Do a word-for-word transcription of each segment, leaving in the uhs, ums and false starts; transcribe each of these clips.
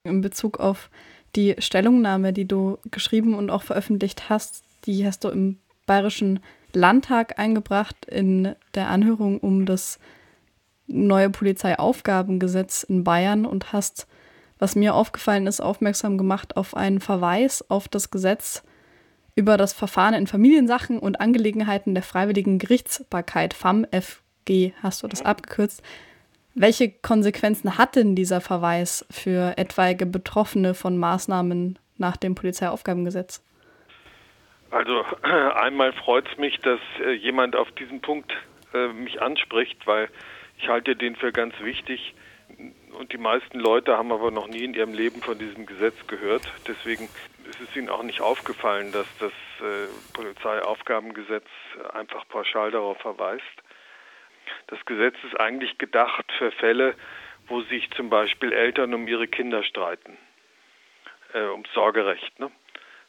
in Bezug auf die Stellungnahme, die du geschrieben und auch veröffentlicht hast. Die hast du im Bayerischen Landtag eingebracht in der Anhörung um das neue Polizeiaufgabengesetz in Bayern und hast, was mir aufgefallen ist, aufmerksam gemacht auf einen Verweis auf das Gesetz über das Verfahren in Familiensachen und Angelegenheiten der freiwilligen Gerichtsbarkeit, F A M F G, hast du das abgekürzt. Welche Konsequenzen hat denn dieser Verweis für etwaige Betroffene von Maßnahmen nach dem Polizeiaufgabengesetz? Also einmal freut es mich, dass äh, jemand auf diesen Punkt äh, mich anspricht, weil ich halte den für ganz wichtig. Und die meisten Leute haben aber noch nie in ihrem Leben von diesem Gesetz gehört. Deswegen ist es ihnen auch nicht aufgefallen, dass das äh, Polizeiaufgabengesetz einfach pauschal darauf verweist. Das Gesetz ist eigentlich gedacht für Fälle, wo sich zum Beispiel Eltern um ihre Kinder streiten, äh, ums Sorgerecht, ne?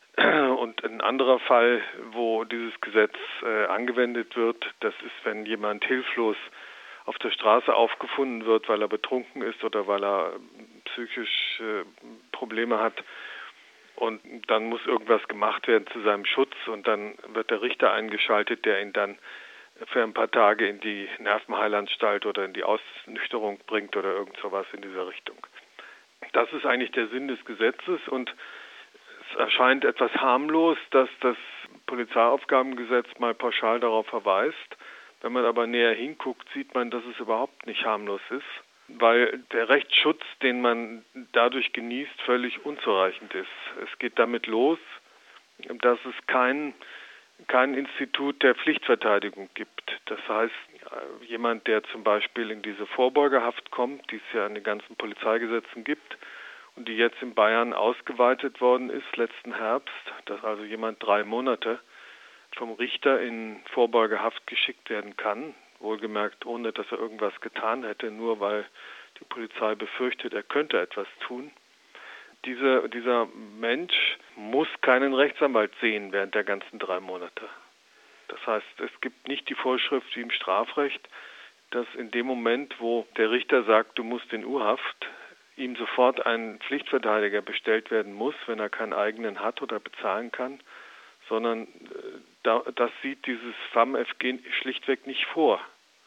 Und ein anderer Fall, wo dieses Gesetz äh, angewendet wird, das ist, wenn jemand hilflos auf der Straße aufgefunden wird, weil er betrunken ist oder weil er psychisch äh, Probleme hat. Und dann muss irgendwas gemacht werden zu seinem Schutz und dann wird der Richter eingeschaltet, der ihn dann für ein paar Tage in die Nervenheilanstalt oder in die Ausnüchterung bringt oder irgend sowas in dieser Richtung. Das ist eigentlich der Sinn des Gesetzes und es erscheint etwas harmlos, dass das Polizeiaufgabengesetz mal pauschal darauf verweist. Wenn man aber näher hinguckt, sieht man, dass es überhaupt nicht harmlos ist, weil der Rechtsschutz, den man dadurch genießt, völlig unzureichend ist. Es geht damit los, dass es kein, kein Institut der Pflichtverteidigung gibt. Das heißt, jemand, der zum Beispiel in diese Vorbeugehaft kommt, die es ja in den ganzen Polizeigesetzen gibt, und die jetzt in Bayern ausgeweitet worden ist, letzten Herbst, dass also jemand drei Monate vom Richter in Vorbeugehaft geschickt werden kann, wohlgemerkt ohne, dass er irgendwas getan hätte, nur weil die Polizei befürchtet, er könnte etwas tun. Diese, dieser Mensch muss keinen Rechtsanwalt sehen während der ganzen drei Monate. Das heißt, es gibt nicht die Vorschrift wie im Strafrecht, dass in dem Moment, wo der Richter sagt, du musst in U-Haft, ihm sofort ein Pflichtverteidiger bestellt werden muss, wenn er keinen eigenen hat oder bezahlen kann, sondern da, das sieht dieses F A M F G schlichtweg nicht vor.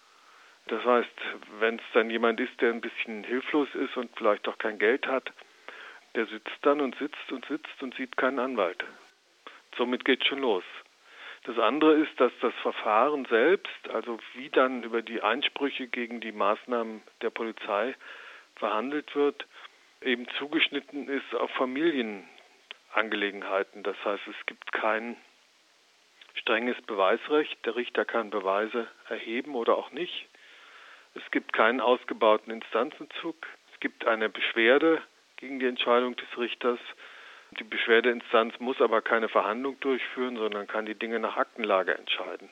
Das heißt, wenn es dann jemand ist, der ein bisschen hilflos ist und vielleicht auch kein Geld hat, der sitzt dann und sitzt und sitzt und sieht keinen Anwalt. Somit geht es schon los. Das andere ist, dass das Verfahren selbst, also wie dann über die Einsprüche gegen die Maßnahmen der Polizei verhandelt wird, eben zugeschnitten ist auf Familienangelegenheiten. Das heißt, es gibt kein strenges Beweisrecht. Der Richter kann Beweise erheben oder auch nicht. Es gibt keinen ausgebauten Instanzenzug. Es gibt eine Beschwerde gegen die Entscheidung des Richters. Die Beschwerdeinstanz muss aber keine Verhandlung durchführen, sondern kann die Dinge nach Aktenlage entscheiden.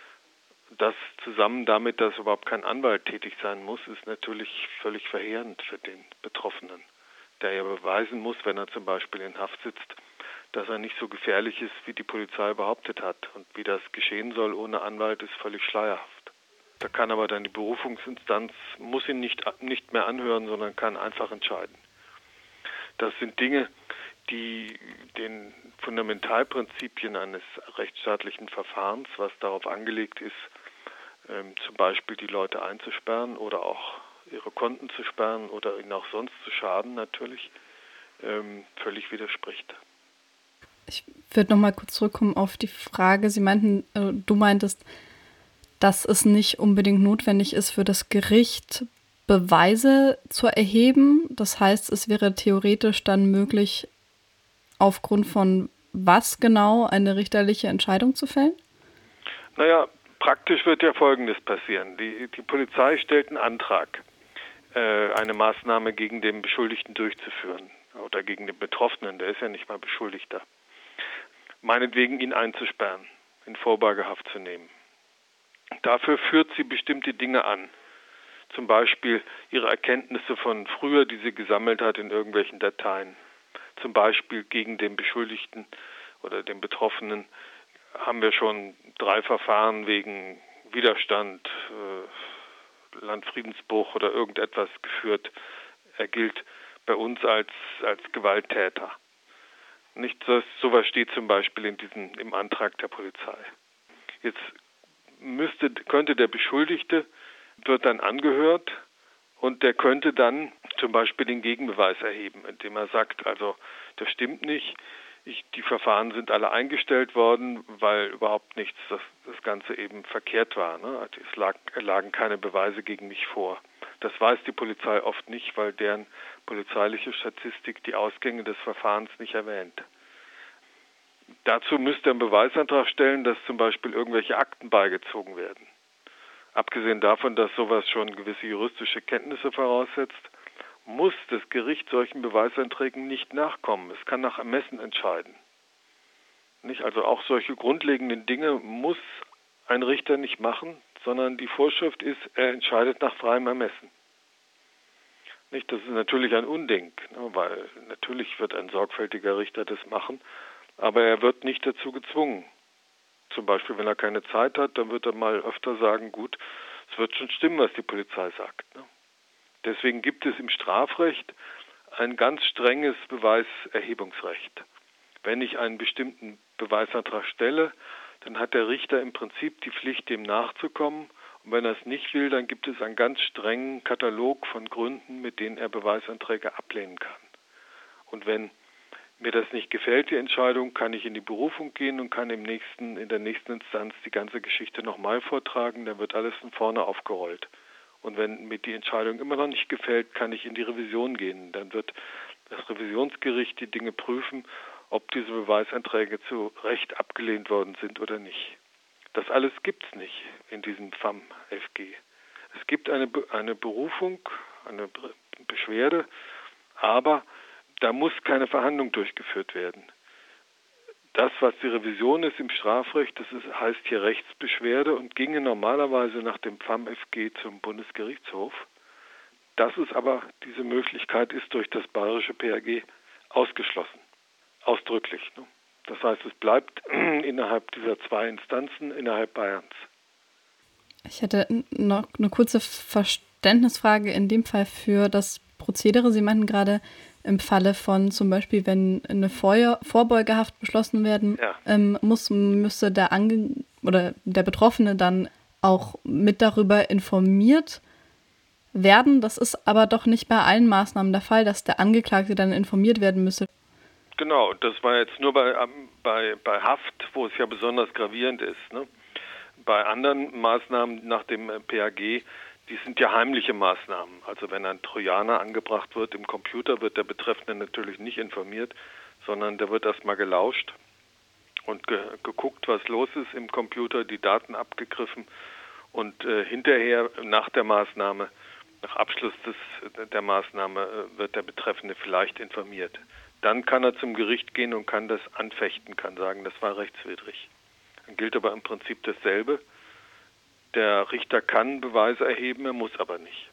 Das zusammen damit, dass überhaupt kein Anwalt tätig sein muss, ist natürlich völlig verheerend für den Betroffenen, der ja beweisen muss, wenn er zum Beispiel in Haft sitzt, dass er nicht so gefährlich ist, wie die Polizei behauptet hat. Und wie das geschehen soll ohne Anwalt, ist völlig schleierhaft. Da kann aber dann die Berufungsinstanz, muss ihn nicht, nicht mehr anhören, sondern kann einfach entscheiden. Das sind Dinge, die den Fundamentalprinzipien eines rechtsstaatlichen Verfahrens, was darauf angelegt ist, ähm, zum Beispiel die Leute einzusperren oder auch ihre Konten zu sperren oder ihnen auch sonst zu schaden, natürlich, ähm, völlig widerspricht. Ich würde noch mal kurz zurückkommen auf die Frage. Sie meinten, äh, du meintest, dass es nicht unbedingt notwendig ist für das Gericht, Beweise zu erheben. Das heißt, es wäre theoretisch dann möglich, aufgrund von was genau eine richterliche Entscheidung zu fällen? Naja, praktisch wird ja Folgendes passieren. Die, die Polizei stellt einen Antrag, äh, eine Maßnahme gegen den Beschuldigten durchzuführen oder gegen den Betroffenen, der ist ja nicht mal Beschuldigter. Meinetwegen ihn einzusperren, in Vorbeugehaft zu nehmen. Dafür führt sie bestimmte Dinge an. Zum Beispiel ihre Erkenntnisse von früher, die sie gesammelt hat in irgendwelchen Dateien. Zum Beispiel gegen den Beschuldigten oder den Betroffenen haben wir schon drei Verfahren wegen Widerstand, äh, Landfriedensbruch oder irgendetwas geführt. Er gilt bei uns als, als Gewalttäter. Nicht so, sowas steht zum Beispiel in diesem, im Antrag der Polizei. Jetzt müsste, könnte der Beschuldigte, wird dann angehört und der könnte dann zum Beispiel den Gegenbeweis erheben, indem er sagt, also das stimmt nicht, ich, die Verfahren sind alle eingestellt worden, weil überhaupt nichts, das, das Ganze eben verkehrt war. Ne? Es lag, lagen keine Beweise gegen mich vor. Das weiß die Polizei oft nicht, weil deren polizeiliche Statistik die Ausgänge des Verfahrens nicht erwähnt. Dazu müsste er einen Beweisantrag stellen, dass zum Beispiel irgendwelche Akten beigezogen werden. Abgesehen davon, dass sowas schon gewisse juristische Kenntnisse voraussetzt, muss das Gericht solchen Beweisanträgen nicht nachkommen. Es kann nach Ermessen entscheiden. Nicht? Also auch solche grundlegenden Dinge muss ein Richter nicht machen, sondern die Vorschrift ist, er entscheidet nach freiem Ermessen. Nicht? Das ist natürlich ein Unding, ne? Weil natürlich wird ein sorgfältiger Richter das machen, aber er wird nicht dazu gezwungen. Zum Beispiel, wenn er keine Zeit hat, dann wird er mal öfter sagen, gut, es wird schon stimmen, was die Polizei sagt. Ne? Deswegen gibt es im Strafrecht ein ganz strenges Beweiserhebungsrecht. Wenn ich einen bestimmten Beweisantrag stelle, dann hat der Richter im Prinzip die Pflicht, dem nachzukommen. Und wenn er es nicht will, dann gibt es einen ganz strengen Katalog von Gründen, mit denen er Beweisanträge ablehnen kann. Und wenn mir das nicht gefällt, die Entscheidung, kann ich in die Berufung gehen und kann im nächsten, in der nächsten Instanz die ganze Geschichte nochmal vortragen, dann wird alles von vorne aufgerollt. Und wenn mir die Entscheidung immer noch nicht gefällt, kann ich in die Revision gehen. Dann wird das Revisionsgericht die Dinge prüfen, ob diese Beweisanträge zu Recht abgelehnt worden sind oder nicht. Das alles gibt es nicht in diesem F A M-F G. Es gibt eine, eine Berufung, eine Beschwerde, aber da muss keine Verhandlung durchgeführt werden. Das, was die Revision ist im Strafrecht, das ist, heißt hier Rechtsbeschwerde und ginge normalerweise nach dem F A M-F G zum Bundesgerichtshof. Das ist aber, diese Möglichkeit ist durch das bayerische P A G ausgeschlossen. Ausdrücklich. Ne? Das heißt, es bleibt innerhalb dieser zwei Instanzen innerhalb Bayerns. Ich hätte noch eine kurze Verständnisfrage in dem Fall für das Prozedere. Sie meinten gerade, im Falle von zum Beispiel, wenn eine Vor- Vorbeugehaft beschlossen werden ja. ähm, muss, müsste der Ange- oder der Betroffene dann auch mit darüber informiert werden. Das ist aber doch nicht bei allen Maßnahmen der Fall, dass der Angeklagte dann informiert werden müsse. Genau, das war jetzt nur bei, bei, bei Haft, wo es ja besonders gravierend ist. Ne? Bei anderen Maßnahmen nach dem P A G, die sind ja heimliche Maßnahmen. Also wenn ein Trojaner angebracht wird im Computer, wird der Betreffende natürlich nicht informiert, sondern der wird erstmal gelauscht und ge- geguckt, was los ist im Computer, die Daten abgegriffen und äh, hinterher nach der Maßnahme, nach Abschluss des, der Maßnahme äh, wird der Betreffende vielleicht informiert. Dann kann er zum Gericht gehen und kann das anfechten, kann sagen, das war rechtswidrig. Dann gilt aber im Prinzip dasselbe. Der Richter kann Beweise erheben, er muss aber nicht.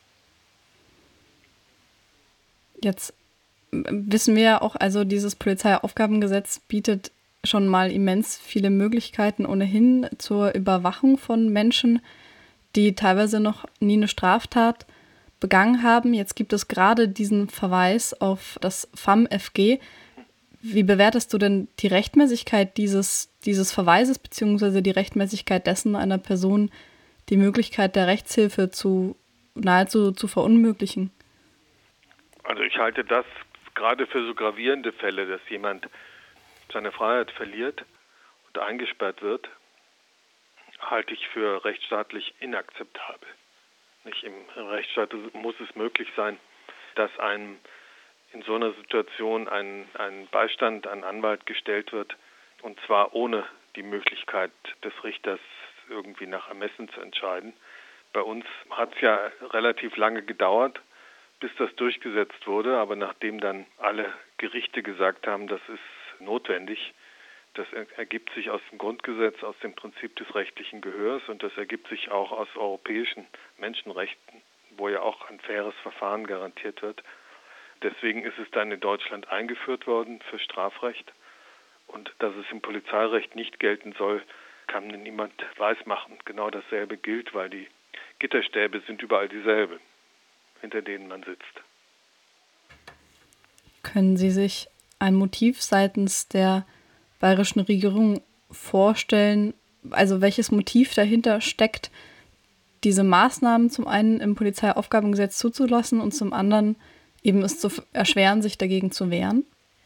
Jetzt wissen wir ja auch, also dieses Polizeiaufgabengesetz bietet schon mal immens viele Möglichkeiten ohnehin zur Überwachung von Menschen, die teilweise noch nie eine Straftat begangen haben. Jetzt gibt es gerade diesen Verweis auf das F A M-F G. Wie bewertest du denn die Rechtmäßigkeit dieses, dieses Verweises beziehungsweise die Rechtmäßigkeit dessen, einer Person die Möglichkeit der Rechtshilfe zu nahezu zu verunmöglichen? Also ich halte das gerade für so gravierende Fälle, dass jemand seine Freiheit verliert und eingesperrt wird, halte ich für rechtsstaatlich inakzeptabel. Nicht im Rechtsstaat muss es möglich sein, dass einem in so einer Situation ein, ein Beistand, ein Anwalt gestellt wird, und zwar ohne die Möglichkeit des Richters irgendwie nach Ermessen zu entscheiden. Bei uns hat es ja relativ lange gedauert, bis das durchgesetzt wurde, aber nachdem dann alle Gerichte gesagt haben, das ist notwendig, das ergibt sich aus dem Grundgesetz, aus dem Prinzip des rechtlichen Gehörs und das ergibt sich auch aus europäischen Menschenrechten, wo ja auch ein faires Verfahren garantiert wird. Deswegen ist es dann in Deutschland eingeführt worden für Strafrecht. Und dass es im Polizeirecht nicht gelten soll, kann niemand weismachen. Genau dasselbe gilt, weil die Gitterstäbe sind überall dieselbe, hinter denen man sitzt. Können Sie sich ein Motiv seitens der bayerischen Regierung vorstellen, also welches Motiv dahinter steckt, diese Maßnahmen zum einen im Polizeiaufgabengesetz zuzulassen und zum anderen eben es zu erschweren, sich dagegen zu wehren?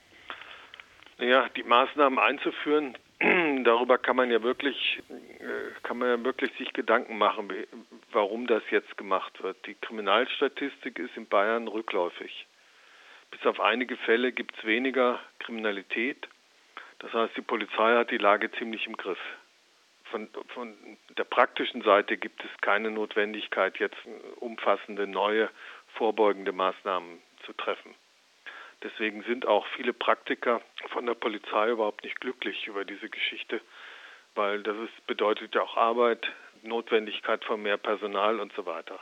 Ja, die Maßnahmen einzuführen, darüber kann man ja wirklich, kann man ja wirklich sich Gedanken machen, warum das jetzt gemacht wird. Die Kriminalstatistik ist in Bayern rückläufig. Bis auf einige Fälle gibt es weniger Kriminalität. Das heißt, die Polizei hat die Lage ziemlich im Griff. Von, von der praktischen Seite gibt es keine Notwendigkeit, jetzt umfassende neue vorbeugende Maßnahmen zu treffen. Deswegen sind auch viele Praktiker von der Polizei überhaupt nicht glücklich über diese Geschichte, weil das ist, bedeutet ja auch Arbeit, Notwendigkeit von mehr Personal und so weiter.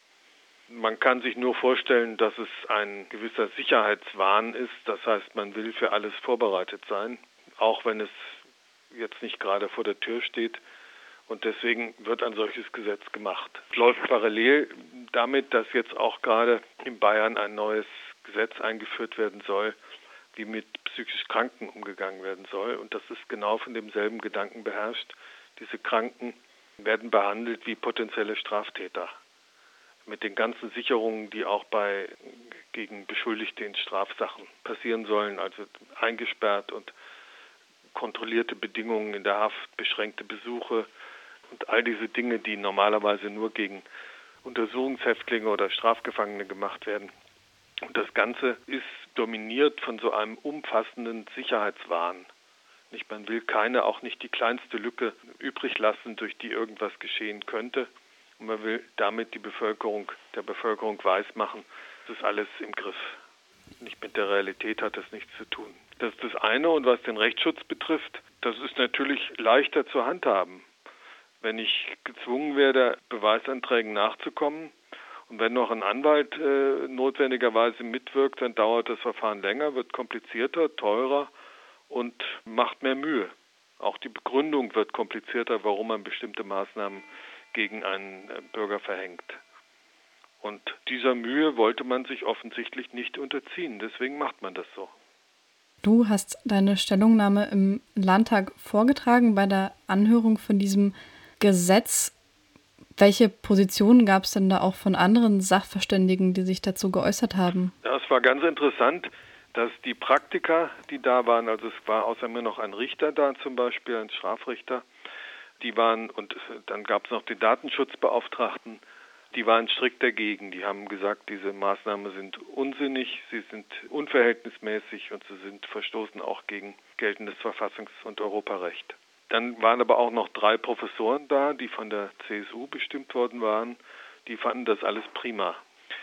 Man kann sich nur vorstellen, dass es ein gewisser Sicherheitswahn ist. Das heißt, man will für alles vorbereitet sein, auch wenn es jetzt nicht gerade vor der Tür steht. Und deswegen wird ein solches Gesetz gemacht. Es läuft parallel damit, dass jetzt auch gerade in Bayern ein neues Gesetz eingeführt werden soll, wie mit psychisch Kranken umgegangen werden soll. Und das ist genau von demselben Gedanken beherrscht. Diese Kranken werden behandelt wie potenzielle Straftäter. Mit den ganzen Sicherungen, die auch bei gegen Beschuldigte in Strafsachen passieren sollen, also eingesperrt und kontrollierte Bedingungen in der Haft, beschränkte Besuche und all diese Dinge, die normalerweise nur gegen Untersuchungshäftlinge oder Strafgefangene gemacht werden. Und das Ganze ist dominiert von so einem umfassenden Sicherheitswahn. Nicht, man will keine, auch nicht die kleinste Lücke übrig lassen, durch die irgendwas geschehen könnte. Und man will damit die Bevölkerung, der Bevölkerung weismachen, das ist alles im Griff. Nicht mit der Realität hat das nichts zu tun. Das ist das eine. Und was den Rechtsschutz betrifft, das ist natürlich leichter zu handhaben. Wenn ich gezwungen werde, Beweisanträgen nachzukommen und wenn noch ein Anwalt äh, notwendigerweise mitwirkt, dann dauert das Verfahren länger, wird komplizierter, teurer und macht mehr Mühe. Auch die Begründung wird komplizierter, warum man bestimmte Maßnahmen gegen einen Bürger verhängt. Und dieser Mühe wollte man sich offensichtlich nicht unterziehen. Deswegen macht man das so. Du hast deine Stellungnahme im Landtag vorgetragen bei der Anhörung von diesem Gesetz. Welche Positionen gab es denn da auch von anderen Sachverständigen, die sich dazu geäußert haben? Ja, es war ganz interessant, dass die Praktiker, die da waren, also es war außer mir noch ein Richter da zum Beispiel, ein Strafrichter, die waren, und dann gab es noch den Datenschutzbeauftragten, die waren strikt dagegen. Die haben gesagt, diese Maßnahmen sind unsinnig, sie sind unverhältnismäßig und sie sind verstoßen auch gegen geltendes Verfassungs- und Europarecht. Dann waren aber auch noch drei Professoren da, die von der C S U bestimmt worden waren. Die fanden das alles prima.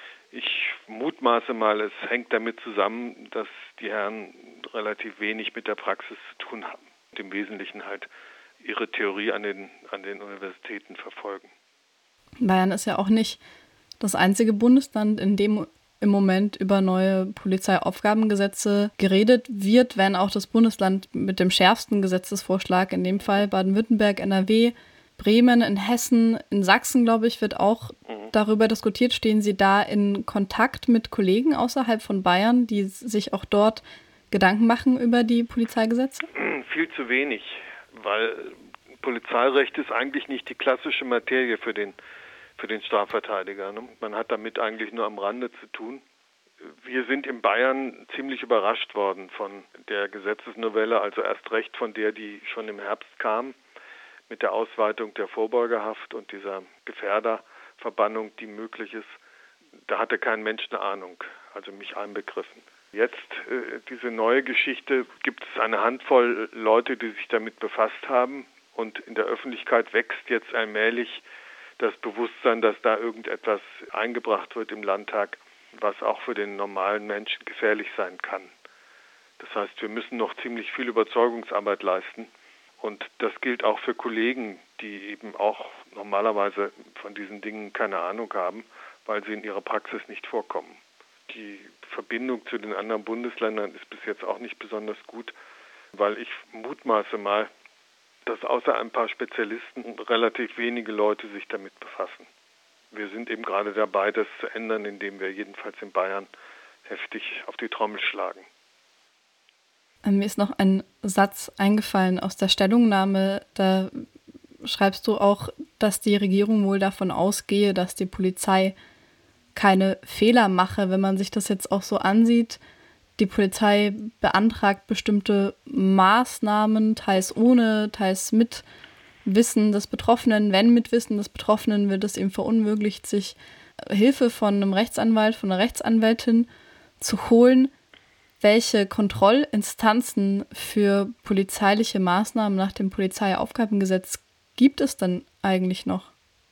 Ich mutmaße mal, es hängt damit zusammen, dass die Herren relativ wenig mit der Praxis zu tun haben. Und im Wesentlichen halt ihre Theorie an den, an den Universitäten verfolgen. Bayern ist ja auch nicht das einzige Bundesland, in dem im Moment über neue Polizeiaufgabengesetze geredet wird, wenn auch das Bundesland mit dem schärfsten Gesetzesvorschlag, in dem Fall Baden-Württemberg, N R W, Bremen, in Hessen, in Sachsen, glaube ich, wird auch mhm. darüber diskutiert. Stehen Sie da in Kontakt mit Kollegen außerhalb von Bayern, die sich auch dort Gedanken machen über die Polizeigesetze? Viel zu wenig, weil Polizeirecht ist eigentlich nicht die klassische Materie für den für den Strafverteidiger. Ne? Man hat damit eigentlich nur am Rande zu tun. Wir sind in Bayern ziemlich überrascht worden von der Gesetzesnovelle, also erst recht von der, die schon im Herbst kam, mit der Ausweitung der Vorbeugehaft und dieser Gefährderverbannung, die möglich ist. Da hatte kein Mensch eine Ahnung, also mich einbegriffen. Jetzt, äh, diese neue Geschichte, gibt es eine Handvoll Leute, die sich damit befasst haben und in der Öffentlichkeit wächst jetzt allmählich das Bewusstsein, dass da irgendetwas eingebracht wird im Landtag, was auch für den normalen Menschen gefährlich sein kann. Das heißt, wir müssen noch ziemlich viel Überzeugungsarbeit leisten. Und das gilt auch für Kollegen, die eben auch normalerweise von diesen Dingen keine Ahnung haben, weil sie in ihrer Praxis nicht vorkommen. Die Verbindung zu den anderen Bundesländern ist bis jetzt auch nicht besonders gut, weil ich mutmaße mal, dass außer ein paar Spezialisten relativ wenige Leute sich damit befassen. Wir sind eben gerade dabei, das zu ändern, indem wir jedenfalls in Bayern heftig auf die Trommel schlagen. Mir ist noch ein Satz eingefallen aus der Stellungnahme. Da schreibst du auch, dass die Regierung wohl davon ausgehe, dass die Polizei keine Fehler mache. Wenn man sich das jetzt auch so ansieht, die Polizei beantragt bestimmte Maßnahmen, teils ohne, teils mit Wissen des Betroffenen. Wenn mit Wissen des Betroffenen wird es ihm verunmöglicht, sich Hilfe von einem Rechtsanwalt, von einer Rechtsanwältin zu holen. Welche Kontrollinstanzen für polizeiliche Maßnahmen nach dem Polizeiaufgabengesetz gibt es denn eigentlich noch?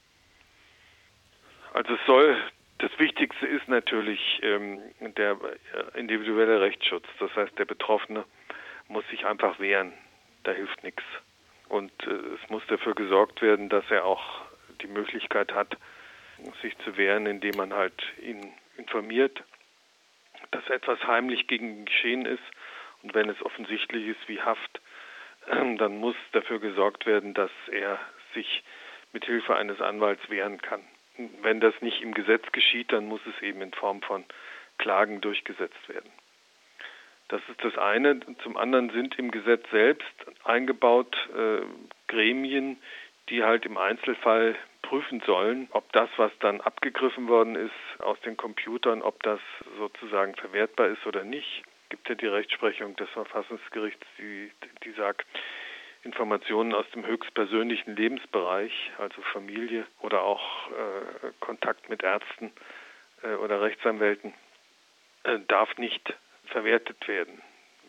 Also es soll, das Wichtigste ist natürlich ähm, der individuelle Rechtsschutz. Das heißt, der Betroffene muss sich einfach wehren. Da hilft nichts. Und äh, es muss dafür gesorgt werden, dass er auch die Möglichkeit hat, sich zu wehren, indem man halt ihn informiert, dass etwas heimlich gegen ihn geschehen ist. Und wenn es offensichtlich ist wie Haft, äh, dann muss dafür gesorgt werden, dass er sich mit Hilfe eines Anwalts wehren kann. Wenn das nicht im Gesetz geschieht, dann muss es eben in Form von Klagen durchgesetzt werden. Das ist das eine. Zum anderen sind im Gesetz selbst eingebaut äh, Gremien, die halt im Einzelfall prüfen sollen, ob das, was dann abgegriffen worden ist aus den Computern, ob das sozusagen verwertbar ist oder nicht. Es gibt ja die Rechtsprechung des Verfassungsgerichts, die, die sagt, Informationen aus dem höchstpersönlichen Lebensbereich, also Familie oder auch äh, Kontakt mit Ärzten äh, oder Rechtsanwälten, äh, darf nicht verwertet werden.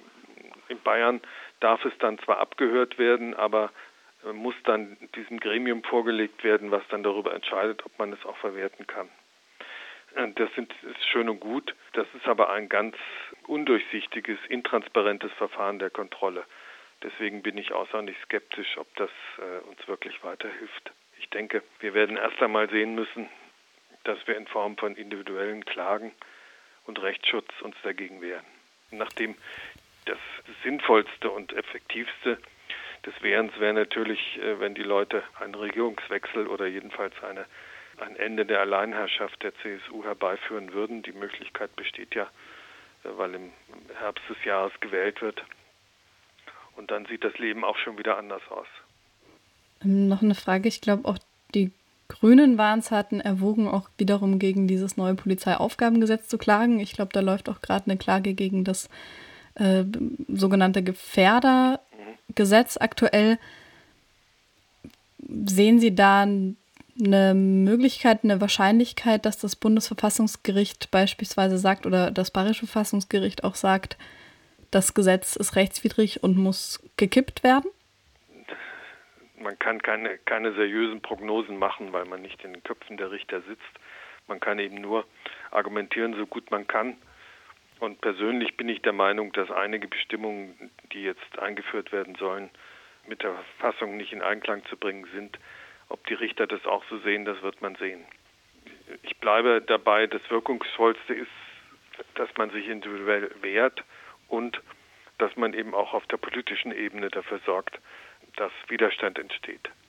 In Bayern darf es dann zwar abgehört werden, aber äh, muss dann diesem Gremium vorgelegt werden, was dann darüber entscheidet, ob man es auch verwerten kann. Äh, das sind, ist schön und gut. Das ist aber ein ganz undurchsichtiges, intransparentes Verfahren der Kontrolle. Deswegen bin ich außerordentlich skeptisch, ob das äh, uns wirklich weiterhilft. Ich denke, wir werden erst einmal sehen müssen, dass wir in Form von individuellen Klagen und Rechtsschutz uns dagegen wehren. Nachdem das Sinnvollste und Effektivste des Wehrens wäre natürlich, äh, wenn die Leute einen Regierungswechsel oder jedenfalls eine, ein Ende der Alleinherrschaft der C S U herbeiführen würden. Die Möglichkeit besteht ja, äh, weil im Herbst des Jahres gewählt wird. Und dann sieht das Leben auch schon wieder anders aus. Ähm, noch eine Frage. Ich glaube, auch die Grünen waren es, hatten erwogen, auch wiederum gegen dieses neue Polizeiaufgabengesetz zu klagen. Ich glaube, da läuft auch gerade eine Klage gegen das äh, sogenannte Gefährdergesetz aktuell. Sehen Sie da eine Möglichkeit, eine Wahrscheinlichkeit, dass das Bundesverfassungsgericht beispielsweise sagt oder das Bayerische Verfassungsgericht auch sagt, das Gesetz ist rechtswidrig und muss gekippt werden? Man kann keine, keine seriösen Prognosen machen, weil man nicht in den Köpfen der Richter sitzt. Man kann eben nur argumentieren, so gut man kann. Und persönlich bin ich der Meinung, dass einige Bestimmungen, die jetzt eingeführt werden sollen, mit der Verfassung nicht in Einklang zu bringen sind. Ob die Richter das auch so sehen, das wird man sehen. Ich bleibe dabei, das Wirkungsvollste ist, dass man sich individuell wehrt und dass man eben auch auf der politischen Ebene dafür sorgt, dass Widerstand entsteht.